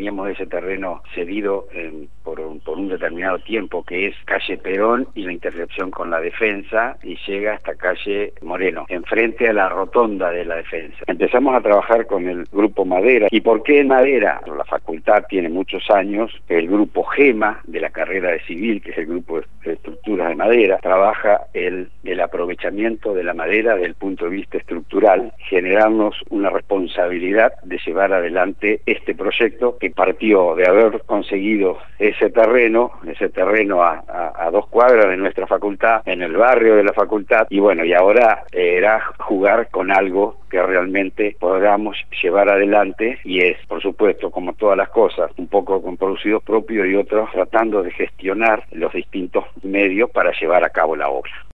teníamos ese terreno cedido por un determinado tiempo, que es calle Perón y la intersección con la Defensa, y llega hasta calle Moreno, enfrente a la rotonda de la Defensa. Empezamos a trabajar con el grupo Madera. ¿Y por qué Madera? La facultad tiene muchos años, el grupo GEMA de la carrera de civil, que es el grupo de estructuras de madera, trabaja el aprovechamiento de la madera desde el punto de vista estructural, generarnos una responsabilidad de llevar adelante este proyecto que partió de haber conseguido ese terreno a 2 cuadras de nuestra facultad, en el barrio de la facultad, y bueno, y ahora era jugar con algo que realmente podamos llevar adelante, y es, por supuesto, como todas las cosas, un poco con producidos propios y otros tratando de gestionar los distintos medios para llevar a cabo la obra.